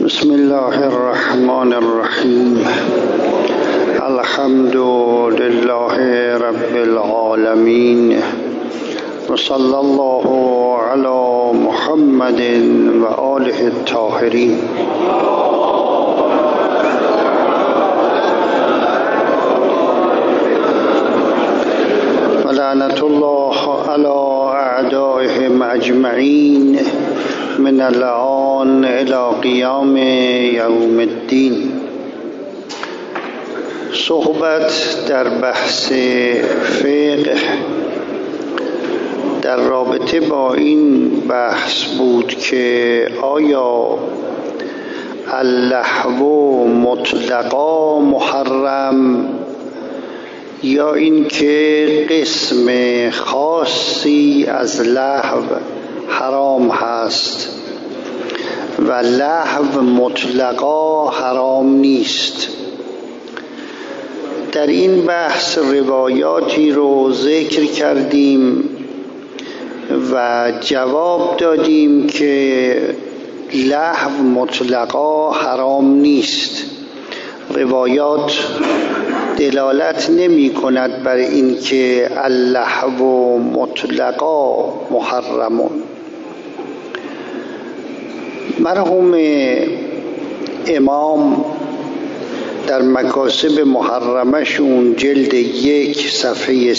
بسم الله الرحمن الرحیم. الحمد لله رب العالمین و صلی الله علی محمد و آله الطاهرین. و لعنت الله علی اعدائهم اجمعین من الآن الى قیام یوم الدین. صحبت در بحث فقه در رابطه با این بحث بود که آیا اللهو مطلقا محرم یا این که قسم خاصی از لهو حرام هست و لهو مطلقا حرام نیست. در این بحث روایاتی رو ذکر کردیم و جواب دادیم که لهو مطلقا حرام نیست. روایات دلالت نمی کند بر این که اللهو مطلقا محرمون. مرحوم امام در مکاسب محرمشون جلد 1 صفحه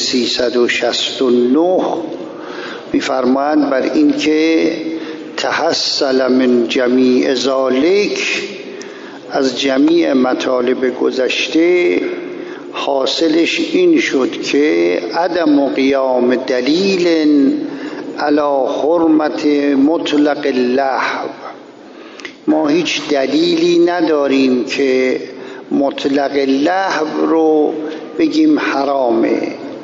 369 می‌فرمایند بر این که تحصل من جمیع ذالک، از جمیع مطالب گذشته حاصلش این شد که عدم قیام دلیل علی حرمت مطلق اللهو. ما هیچ دلیلی نداریم که مطلق اللهو رو بگیم حرامه.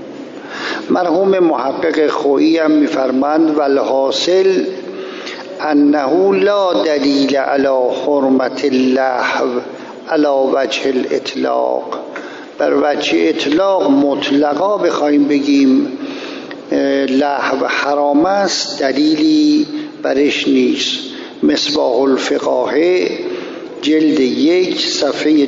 مرحوم محقق خویی هم می‌فرماند والحاصل انه لا دلیل علی حرمت اللهو علی وجه الاطلاق. بر وجه اطلاق مطلقا بخوایم بگیم لهو حرام است دلیلی برش نیست. مصباح الفقاهه جلد 1 صفحه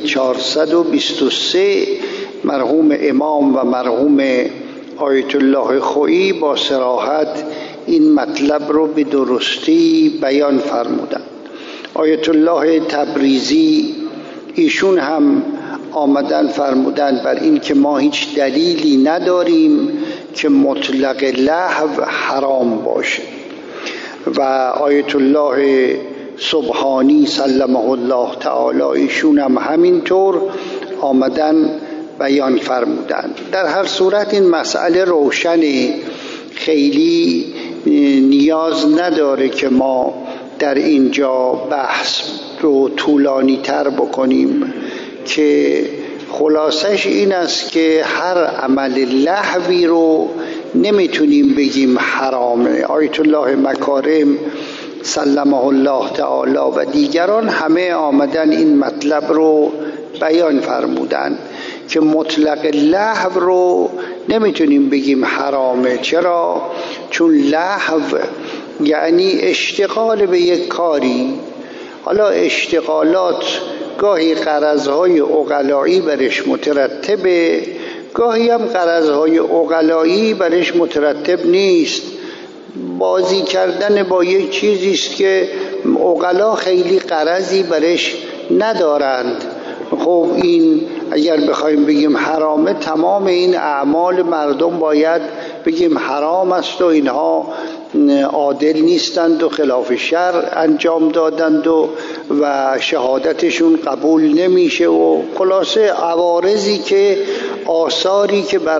423 مرحوم امام و مرحوم آیت الله خویی با صراحت این مطلب رو به درستی بیان فرمودند. آیت الله تبریزی ایشون هم آمدن فرمودند بر این که ما هیچ دلیلی نداریم که مطلق لهو حرام باشه و آیت الله سبحانی سلمه الله تعالی ایشون هم همینطور آمدن بیان فرمودند. در هر صورت این مسئله روشنه، خیلی نیاز نداره که ما در اینجا بحث رو طولانی تر بکنیم که خلاصش این است که هر عمل لهوی رو نمیتونیم بگیم حرامه. آیت الله مکارم سلمه الله تعالی و دیگران همه آمدن این مطلب رو بیان فرمودن که مطلق لهو رو نمیتونیم بگیم حرامه. چرا؟ چون لهو یعنی اشتغال به یک کاری. حالا اشتغالات گاهی غرضهای عقلایی برش مترتبه، گاهی هم غرضهای عقلایی برش مترتب نیست. بازی کردن با یک چیزی است که عقلا خیلی غرضی برش ندارند. خب این اگر بخوایم بگیم حرامه، تمام این اعمال مردم باید بگیم حرام است و اینها عادل نیستند و خلاف شرع انجام دادند و شهادتشون قبول نمیشه و خلاصه عوارضی که آثاری که بر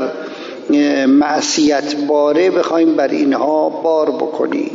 معصیت باره بخوایم بر اینها بار بکنیم.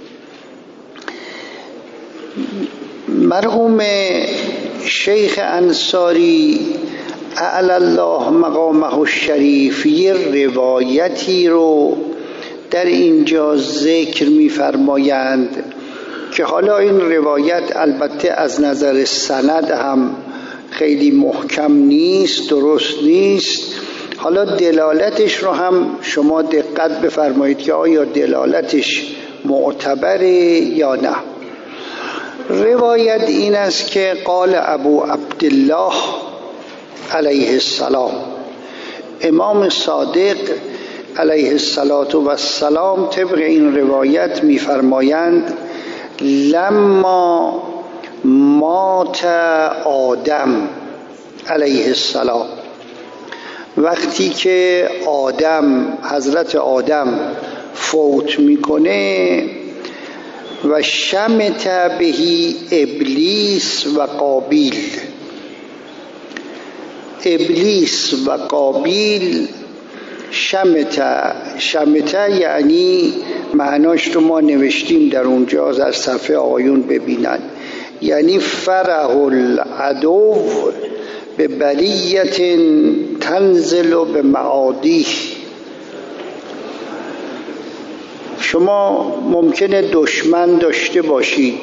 مرحوم شیخ انصاری اعلی الله مقامه الشریف روایتی رو در اینجا ذکر می‌فرمایند که حالا این روایت البته از نظر سند هم خیلی محکم نیست، درست نیست. حالا دلالتش رو هم شما دقت بفرمایید که آیا دلالتش معتبره یا نه. روایت این است که قال ابو عبدالله علیه السلام، امام صادق علیه السلام طبق این روایت می‌فرمایند لما مات آدم علیه السلام، وقتی که حضرت آدم فوت میکنه و شمت بهی ابلیس و قابیل، ابلیس و قابیل شمت یعنی معناش رو ما نوشتیم در اونجا، در صفحه آقایون ببینن، یعنی فرح العدو به بلیت تنزل به معادیه. شما ممکنه دشمن داشته باشید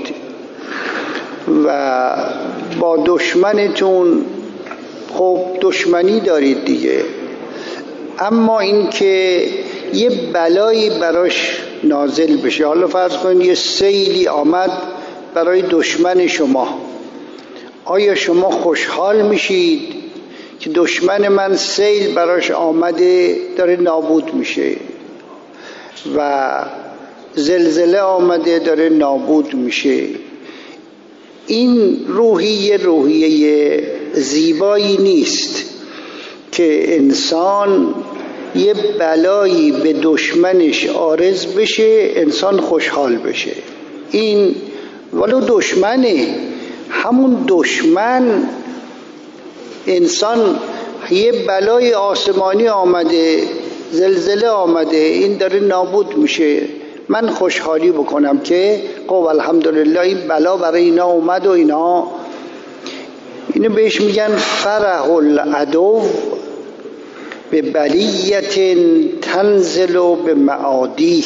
و با دشمنتون خب دشمنی دارید دیگه، اما این که یه بلایی براش نازل بشه، حالا فرض کنید یه سیلی آمد برای دشمن شما، آیا شما خوشحال میشید که دشمن من سیل براش آمده داره نابود میشه و زلزله آمده داره نابود میشه؟ این روحیه زیبایی نیست که انسان یه بلایی به دشمنش عارض بشه انسان خوشحال بشه. این ولو دشمنه، همون دشمن انسان یه بلای آسمانی آمده، زلزله آمده، این داره نابود میشه، من خوشحالی بکنم که خب الحمدلله این بلا برای اینا اومد و اینا، اینو بهش میگن فرح العدو به بلیت تنزل به معادیه،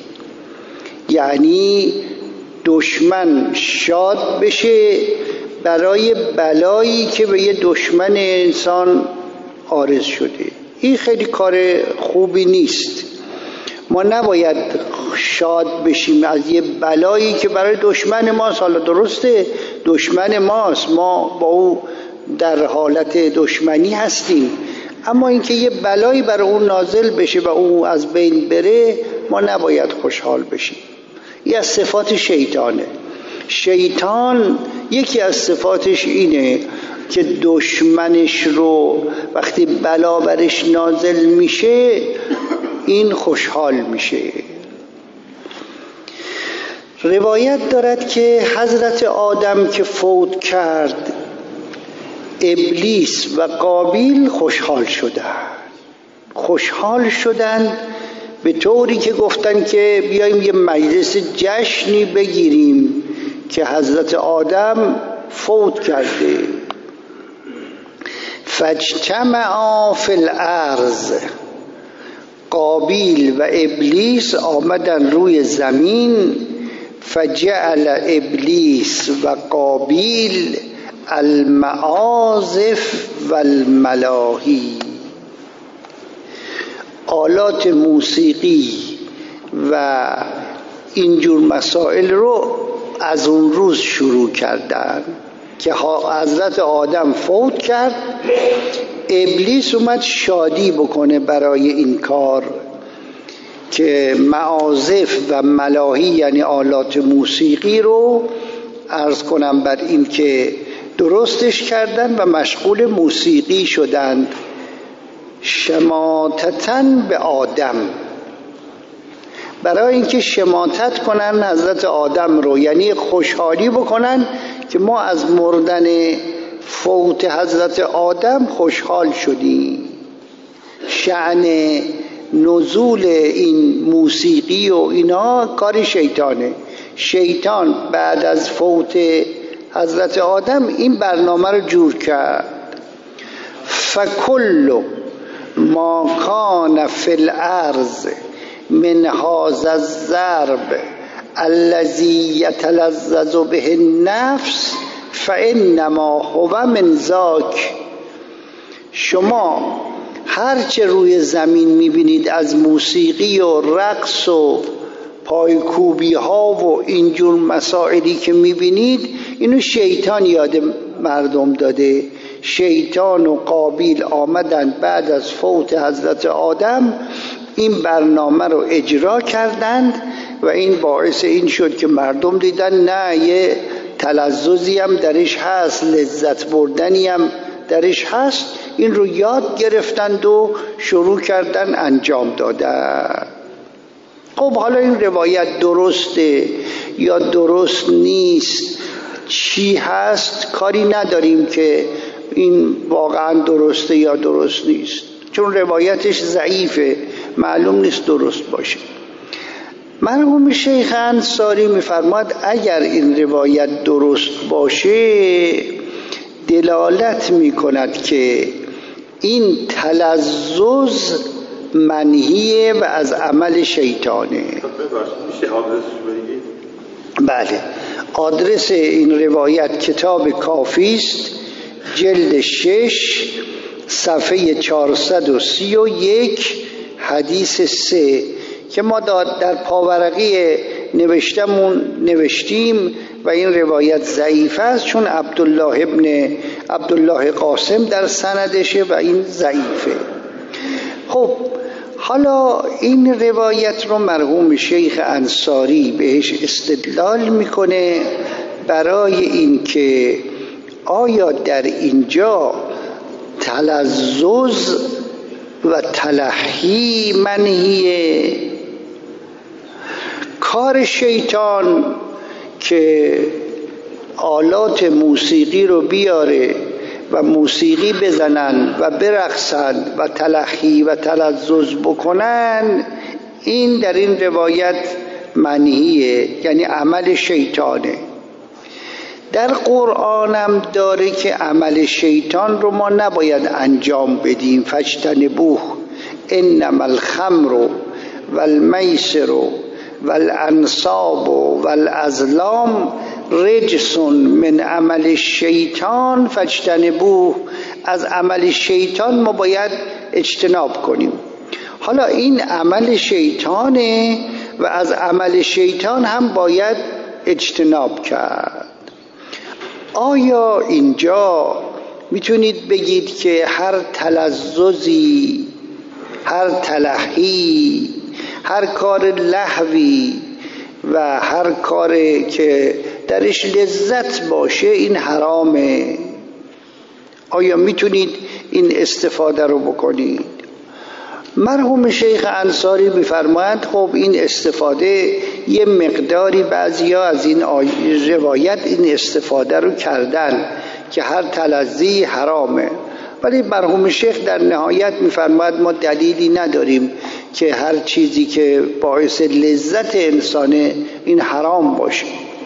یعنی دشمن شاد بشه برای بلایی که به یه دشمن انسان عارض شده. این خیلی کار خوبی نیست. ما نباید شاد بشیم از یه بلایی که برای دشمن ماست. حالا درسته دشمن ماست، ما با او در حالت دشمنی هستیم، اما اینکه یه بلایی برای اون نازل بشه و اون از بین بره، ما نباید خوشحال بشیم. این از صفات شیطانه. شیطان یکی از صفاتش اینه که دشمنش رو وقتی بلا برش نازل میشه این خوشحال میشه. روایت دارد که حضرت آدم که فوت کرد، ابلیس و قابیل خوشحال شدند به طوری که گفتن که بیاییم یه مجلس جشنی بگیریم که حضرت آدم فوت کرده. فاجتمعا فی الارض، قابیل و ابلیس آمدن روی زمین. فجعل ابلیس و قابیل المعازف و الملاهی، آلات موسیقی و اینجور مسائل رو از اون روز شروع کردن که حضرت آدم فوت کرد. ابلیس اومد شادی بکنه برای این کار که معازف و ملاهی یعنی آلات موسیقی رو عرض کنم بر این که درستش کردن و مشغول موسیقی شدند. شماتتن به آدم، برای اینکه شماتت کنن حضرت آدم رو، یعنی خوشحالی بکنن که ما از مردن فوت حضرت آدم خوشحال شدیم. شأن نزول این موسیقی و اینا کار شیطانه. شیطان بعد از فوت حضرت آدم این برنامه رو جور کرد. فکل ما کان فی الارض من هذا الضرب الذی یتلذذ به النفس فانما هو من ذاک. شما هرچه روی زمین میبینید از موسیقی و رقص و پایکوبی ها و اینجور مسائلی که میبینید اینو شیطان یاد مردم داده. شیطان و قابیل آمدن بعد از فوت حضرت آدم این برنامه رو اجرا کردند و این باعث این شد که مردم دیدن نه، یه تلذذی هم درش هست، لذت بردنی هم درش هست. این رو یاد گرفتند و شروع کردن انجام دادن. خب حالا این روایت درسته یا درست نیست، چی هست، کاری نداریم که این واقعا درسته یا درست نیست، چون روایتش ضعیفه، معلوم نیست درست باشه. مرحوم شیخ انصاری می‌فرماد اگر این روایت درست باشه دلالت می‌کند که این تلذذ منهیه و از عمل شیطانه. بله، آدرس این روایت کتاب کافی است، جلد 6 صفحه 431 حدیث 3 که ما در پاورقی نوشتیم و این روایت ضعیف است چون عبدالله قاسم در سندشه و این ضعیفه. خب حالا این روایت رو مرحوم شیخ انصاری بهش استدلال میکنه برای این که آیا در اینجا تلذذ و تلهی منهیه؟ کار شیطان که آلات موسیقی رو بیاره و موسیقی بزنن و برقصن و تلهی و تلذذ بکنن، این در این روایت منهیه، یعنی عمل شیطانه. در قرآنم داره که عمل شیطان رو ما نباید انجام بدیم. فاجتنبوه انما الخمر والمیسر والانصاب والازلام رجس من عمل الشیطان فاجتنبوه. از عمل شیطان ما باید اجتناب کنیم. حالا این عمل شیطانه و از عمل شیطان هم باید اجتناب کرد. آیا اینجا میتونید بگید که هر تلذذی، هر تلهی، هر کار لهوی و هر کاری که درش لذت باشه این حرامه؟ آیا میتونید این استفاده رو بکنید؟ مرحوم شیخ انصاری میفرماید خب این استفاده یه مقداری بعضیا از این روایت این استفاده رو کردن که هر تلذی حرامه، ولی مرحوم شیخ در نهایت میفرماید ما دلیلی نداریم که هر چیزی که باعث لذت انسانه این حرام باشه.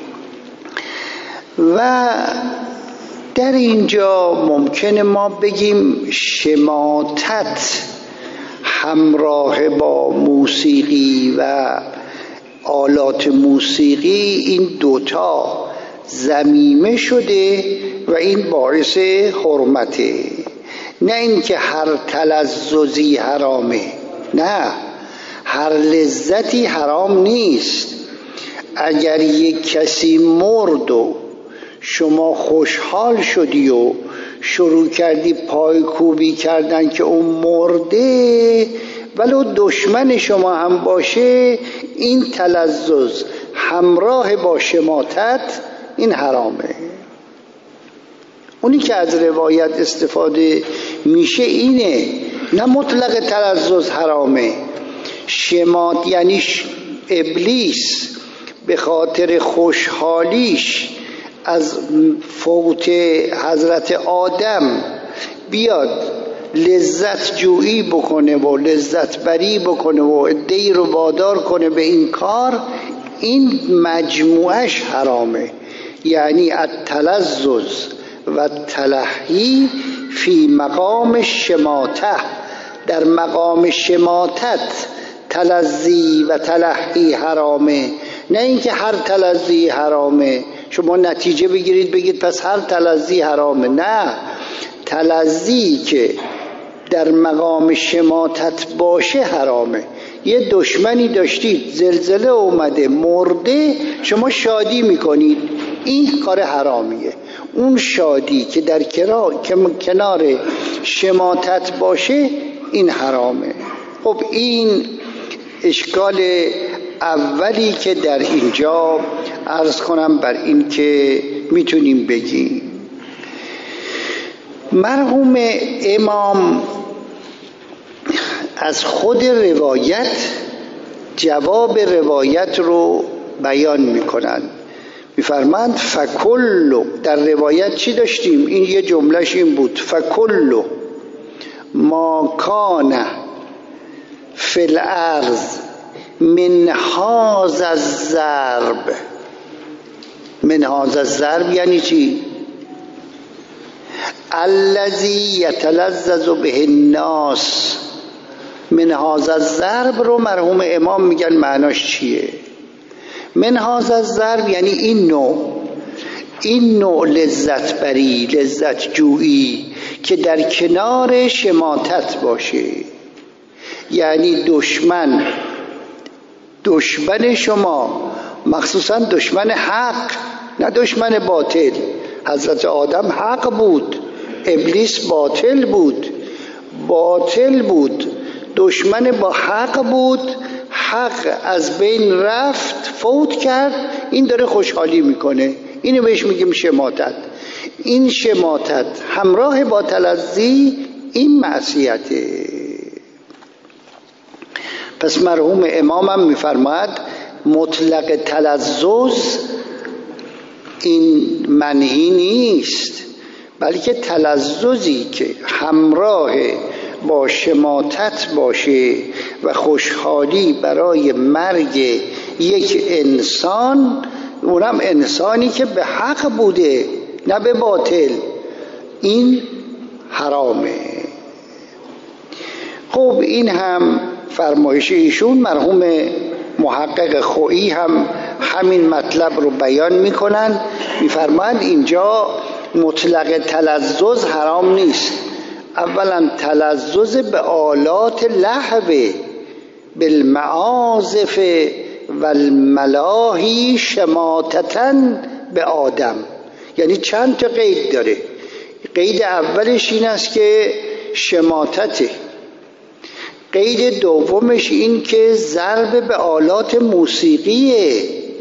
و در اینجا ممکنه ما بگیم شماتت همراه با موسیقی و آلات موسیقی این دوتا ذمیمه شده و این باعث حرمته، نه اینکه هر تلذذی حرامه، نه، هر لذتی حرام نیست. اگر یک کسی مرد و شما خوشحال شدی و شروع کردی پایکوبی کردن که اون مرده ولو دشمن شما هم باشه، این تلذذ همراه با شماتت این حرامه. اونی که از روایت استفاده میشه اینه، نه مطلق تلذذ حرامه. شمات یعنی ابلیس به خاطر خوشحالیش از فوت حضرت آدم بیاد لذت جویی بکنه و لذت بری بکنه و عده‌ای رو وادار کنه به این کار، این مجموعش حرامه. یعنی التلذذ و تلهی فی مقام شماته، در مقام شماتت تلذی و تلهی حرامه، نه اینکه هر تلذی حرامه شما نتیجه بگیرید بگید پس هر تلذی حرامه. نه، تلذی که در مقام شماتت باشه حرامه. یه دشمنی داشتید، زلزله اومده، مرده، شما شادی میکنید، این کار حرامیه. اون شادی که در کنار شماتت باشه این حرامه. خب این اشکال اولی که در اینجا عرض کنم بر این که میتونیم بگیم. مرحوم امام از خود روایت جواب روایت رو بیان میکنن، میفرمند فکلو. در روایت چی داشتیم؟ این یه جملهش این بود، فکلو ما کان فی الارض من هذا الضرب. من هذا الضرب یعنی چی؟ الذی یتلذذ به الناس. من هذا الضرب رو مرحوم امام میگن معناش چیه؟ من هذا الضرب یعنی این نوع لذت بری، لذت جویی که در کنار شماتت باشه. یعنی دشمن شما، مخصوصا دشمن حق نه دشمن باطل. حضرت آدم حق بود، ابلیس باطل بود. دشمن با حق بود، حق از بین رفت، فوت کرد، این داره خوشحالی میکنه. اینو بهش میگیم شماتت. این شماتت همراه با تلذی این معصیته. پس مرحوم امامم میفرماد مطلق تلذذ این منهی نیست، بلکه تلذذی که همراه با شماتت باشه و خوشحالی برای مرگ یک انسان، اونم انسانی که به حق بوده نه به باطل، این حرامه. خب این هم فرمایش ایشون. مرحوم محقق خویی هم همین مطلب رو بیان میکنن، میفرمایند اینجا مطلق تلذذ حرام نیست. اولا تلذذ به آلات لهو بالمعازف والملاهی شماتتن به آدم. یعنی چند تا قید داره. قید اولش این است که شماتته. قید دومش این که ضرب به آلات موسیقیه.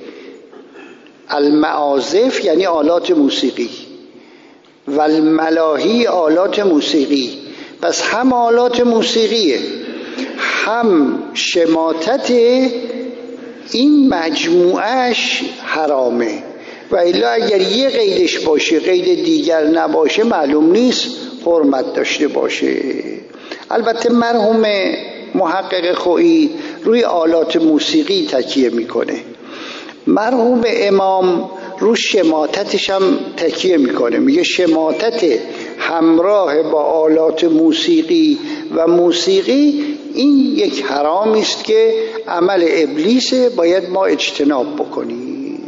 المعازف یعنی آلات موسیقی و الملاهی آلات موسیقی. پس هم آلات موسیقیه هم شماتت، این مجموعش حرامه. و الا اگر یه قیدش باشه قید دیگر نباشه معلوم نیست حرمت داشته باشه. البته مرحوم محقق خویی روی آلات موسیقی تکیه میکنه، مرحوم امام رو شماتتش هم تکیه میکنه، میگه شماتت همراه با آلات موسیقی و موسیقی این یک حرامی است که عمل ابلیسه، باید ما اجتناب بکنیم.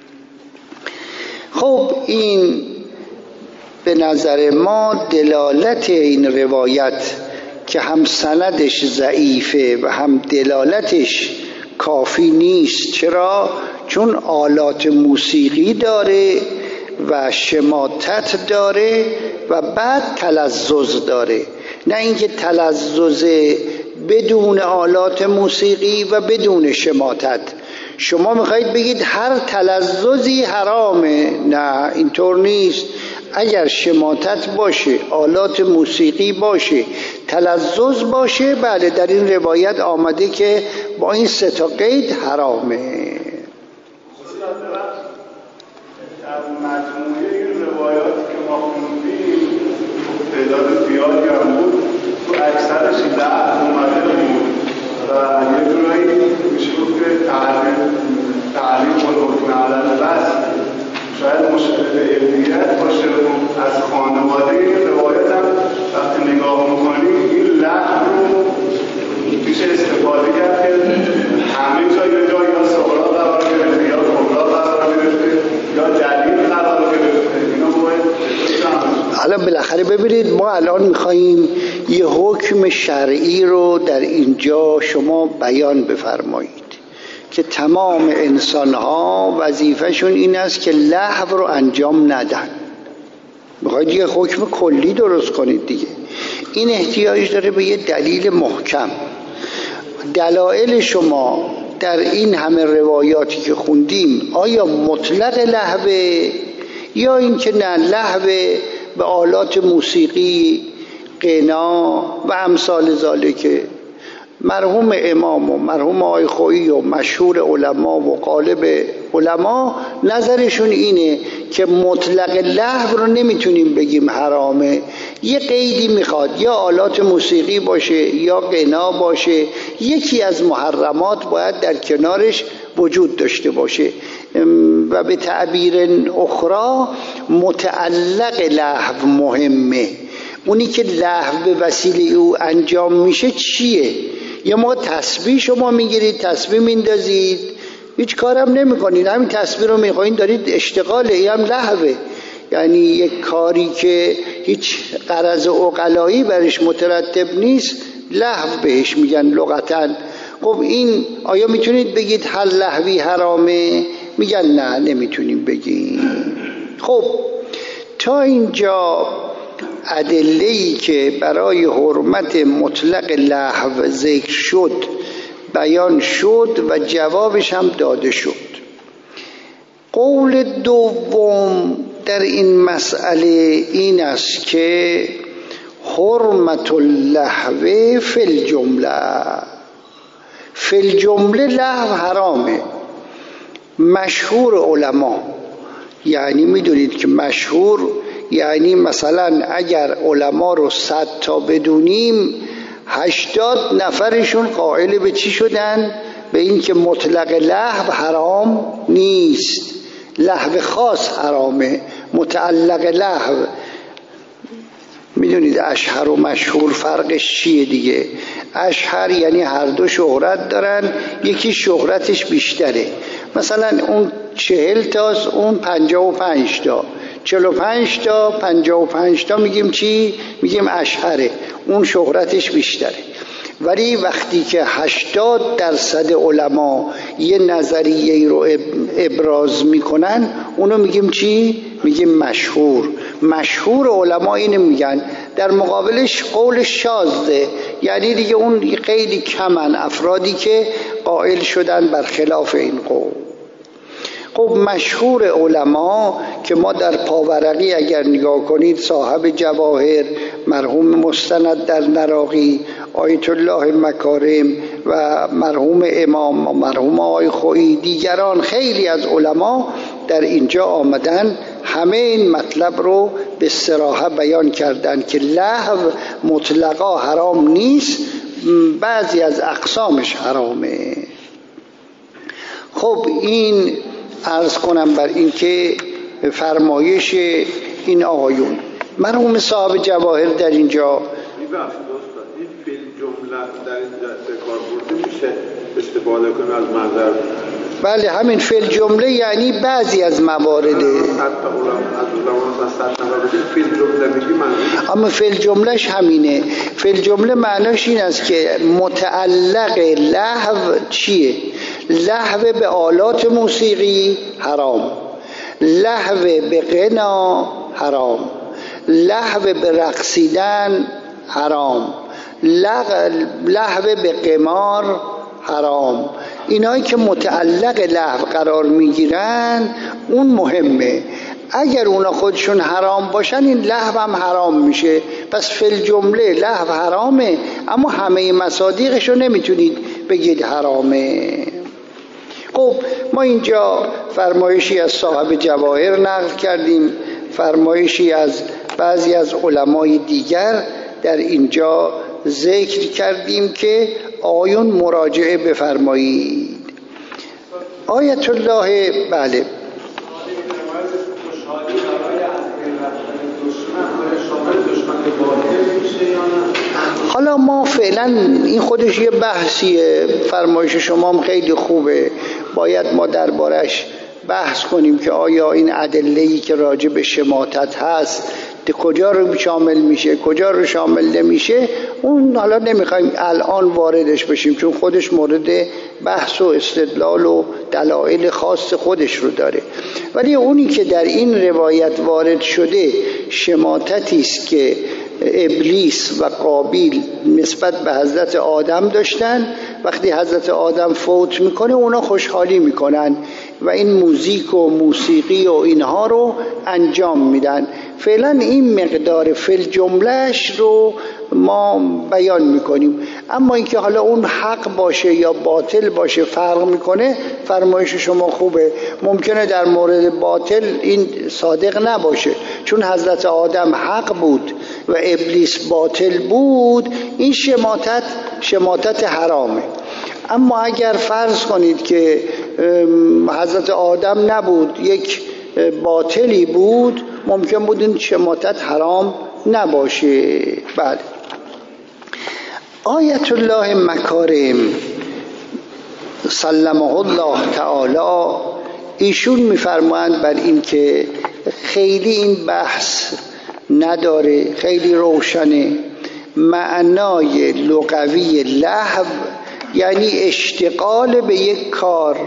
خب این به نظر ما دلالت این روایت که هم سندش ضعیفه و هم دلالتش کافی نیست. چرا؟ چون آلات موسیقی داره و شماتت داره و بعد تلذذ داره، نه اینکه تلذذ بدون آلات موسیقی و بدون شماتت. شما میخواید بگید هر تلذذی حرامه، نه اینطور نیست. اگر شماتت باشه، آلات موسیقی باشه، تلذذ باشه، بله در این روایت آمده که با این سه تا قید حرامه. در مجموعه این روایاتی که ما خوندیم تعداد زیادی هم بود، تو اکثرش ضعف اومده بود و یه جورایی میشه گفت که تعلیم و حکم علی بس شاید مشکل علمیت باشه. از خانواده این روایت هم وقتی نگاه میکنیم این لحن رو میشه استفاده کرد که همه جا یه جایی یا سهراب حالا بالاخره ببینید ما الان میخواییم یه حکم شرعی رو در اینجا شما بیان بفرمایید که تمام انسان‌ها وظیفه‌شون این است که لهو رو انجام ندن. میخواید یه حکم کلی درست کنید دیگه، این احتیاج داره به یه دلیل محکم. دلایل شما در این همه روایاتی که خوندیم آیا مطلق لهوه یا این که نه لهوه به آلات موسیقی، غنا و امثال ذالکه؟ مرحوم امام و مرحوم آقای خویی و مشهور علما و غالب علما نظرشون اینه که مطلق لهو رو نمیتونیم بگیم حرامه، یه قیدی میخواد، یا آلات موسیقی باشه یا غنا باشه، یکی از محرمات باید در کنارش وجود داشته باشه. و به تعبیر اخرى متعلق لهو مهمه، اونی که لهو به وسیله او انجام میشه چیه؟ یه موقع تسبیح شما میگیرید، تسبیح میندازید، هیچ کارم نمی کنید، همین تسبیح رو میخواین دارید اشتغاله، این هم لهوه. یعنی یک کاری که هیچ غرض عقلایی برش مترتب نیست لهو بهش میگن لغتاً. خب این آیا میتونید بگید هر لهوی حرامه؟ میگن نه نمیتونیم بگیم. خب تا اینجا ادله‌ای که برای حرمت مطلق لهو ذکر شد بیان شد و جوابش هم داده شد. قول دوم در این مسئله این است که حرمت اللهو فی الجمله لهو حرامه. مشهور علما، یعنی میدونید که مشهور یعنی مثلا اگر علما رو 100 تا بدونیم 80 نفرشون قائل به چی شدن؟ به این که مطلق لهو حرام نیست، لهو خاص حرامه، متعلق لهو. میدونید اشهر و مشهور فرقش چیه دیگه؟ اشهر یعنی هر دو شهرت دارن، یکی شهرتش بیشتره، مثلا اون 40 تاست اون 55 تا، 45 تا 55 تا میگیم چی؟ میگیم اشهره، اون شهرتش بیشتره. ولی وقتی که 80% علما یه نظریه رو ابراز میکنن اونو میگیم چی؟ میگیم مشهور. مشهور علما اینو میگن، در مقابلش قول شاذه، یعنی دیگه اون خیلی کمن افرادی که قائل شدن بر خلاف این قول. خب مشهور علما که ما در پاورقی اگر نگاه کنید صاحب جواهر، مرحوم مستند در نراقی، آیت الله مکارم و مرحوم امام و مرحوم آقای خویی، دیگران خیلی از علما در اینجا آمدن همه این مطلب رو به صراحت بیان کردن که لهو مطلقا حرام نیست، بعضی از اقسامش حرامه. خب این عرض کنم بر این که فرمایش این آقایون. مرحوم صاحب جواهر در اینجا این فیل جمله در اینجا کار برده میشه استفاده کنه از منظر؟ بله همین فیل جمله یعنی بعضی از موارده. اما فیل جملهش همینه. فیل جمله معناش این است که متعلق لهو چیه؟ لهو به آلات موسیقی حرام، لهو به غنا حرام، لهو به رقصیدن حرام، لهو به قمار حرام. اینایی که متعلق لهو قرار میگیرن اون مهمه. اگر اونا خودشون حرام باشن این لهو هم حرام میشه. پس فی الجمله لهو حرامه، اما همه مصادیقش رو نمیتونید بگید حرامه. خب ما اینجا فرمایشی از صاحب جواهر نقل کردیم، فرمایشی از بعضی از علمای دیگر در اینجا ذکر کردیم که آیون مراجعه بفرمایید. آیت الله بله حالا ما فعلا این خودش یه بحثیه، فرمایش شما هم خیلی خوبه، باید ما دربارش بحث کنیم که آیا این ادله‌ای که راجع به شماتت هست کجا رو شامل میشه کجا رو شامل نمیشه، اون حالا نمیخوایم الان واردش بشیم چون خودش مورد بحث و استدلال و دلایل خاص خودش رو داره. ولی اونی که در این روایت وارد شده شماتتی است که ابلیس و قابیل نسبت به حضرت آدم داشتن. وقتی حضرت آدم فوت میکنه اونا خوشحالی میکنن و این موزیک و موسیقی و اینها رو انجام میدن. فعلا این مقدار فل جملهش رو ما بیان میکنیم، اما اینکه حالا اون حق باشه یا باطل باشه فرق میکنه. فرمایش شما خوبه، ممکنه در مورد باطل این صادق نباشه چون حضرت آدم حق بود و ابلیس باطل بود، این شماتت حرامه. اما اگر فرض کنید که حضرت آدم نبود یک باطلی بود، ممکن بود این شماتت حرام نباشه. بله. آیت الله مکارم سلمه الله تعالی ایشون میفرمایند بر این که خیلی این بحث نداره، خیلی روشنه. معنای لغوی لهو یعنی اشتغال به یک کار.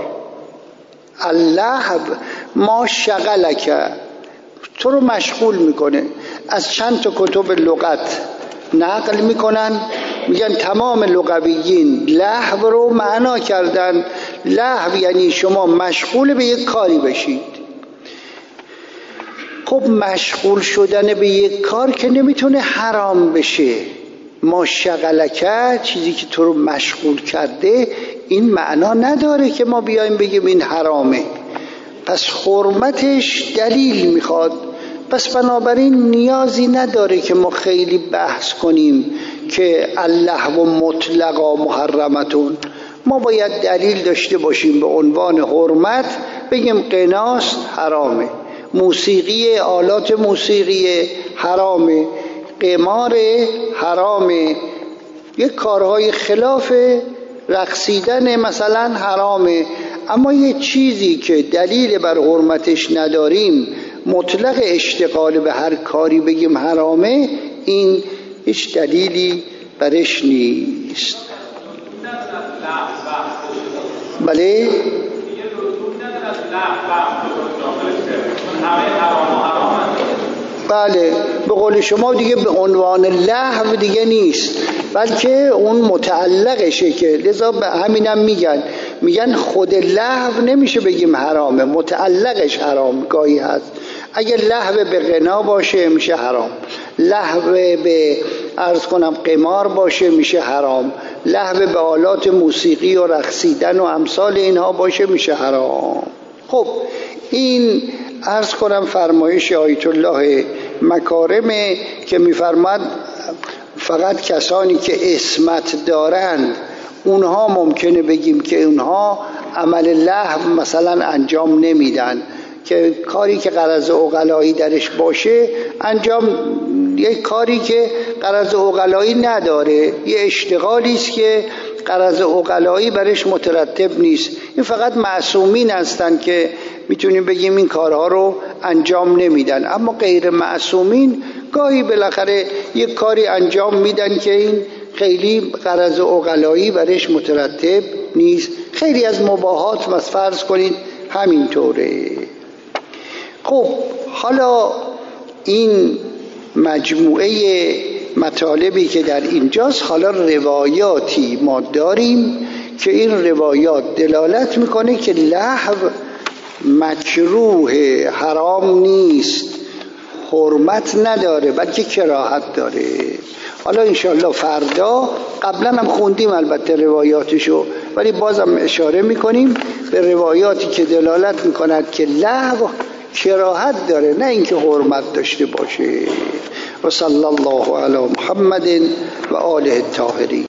اللهو ما شغلک، تو رو مشغول میکنه. از چند تا کتب لغت نقل میکنن، میگن تمام لغویین لهو رو معنا کردن. لهو یعنی شما مشغول به یک کاری بشید. خب مشغول شدن به یک کار که نمیتونه حرام بشه. ما شغلکه، چیزی که تو رو مشغول کرده، این معنا نداره که ما بیایم بگیم این حرامه. پس حرمتش دلیل میخواد. پس بنابراین نیازی نداره که ما خیلی بحث کنیم که اللهو مطلقا محرمتون. ما باید دلیل داشته باشیم به عنوان حرمت، بگیم قناس حرامه، موسیقی آلات موسیقی حرامه، قمار حرامه، یک کارهای خلاف رقصیدن مثلا حرامه. اما یه چیزی که دلیل بر حرمتش نداریم، مطلق اشتغال به هر کاری بگیم حرامه، این هیچ دلیلی برش نیست. بله؟ بله، به قول شما دیگه به عنوان لهو دیگه نیست، بلکه اون متعلقشه، که لذا به همینم میگن خود لهو نمیشه بگیم حرامه، متعلقش حرام گاهی هست. اگر لهو به غنا باشه میشه حرام، لهو به عرض کنم قمار باشه میشه حرام، لهو به آلات موسیقی و رقصیدن و امثال اینها باشه میشه حرام. خب این عرض کنم فرمایش آیت الله مکارمه که میفرماد فقط کسانی که عصمت دارند اونها ممکنه بگیم که اونها عمل لهو مثلا انجام نمیدن، که کاری که غرض عقلایی درش باشه انجام، یک کاری که غرض عقلایی نداره، یه اشتغالی است که غرض عقلایی برش مترتب نیست. این فقط معصومین هستن که میتونیم بگیم این کارها رو انجام نمیدن. اما غیر معصومین گاهی بالاخره یک کاری انجام میدن که این خیلی غرض عقلایی برش مترتب نیست. خیلی از مباحات فرض کنید همینطوره. خب حالا این مجموعه مطالبی که در اینجاست، حالا روایاتی ما داریم که این روایات دلالت میکنه که لهو مکروه، حرام نیست، حرمت نداره، بلکه کراهت داره. حالا انشالله فردا، قبلا هم خوندیم البته روایاتشو، ولی بازم اشاره میکنیم به روایاتی که دلالت میکند که لهو کراهت داره، نه اینکه حرمت داشته باشه. و صلی الله علی محمد و آله الطاهرین.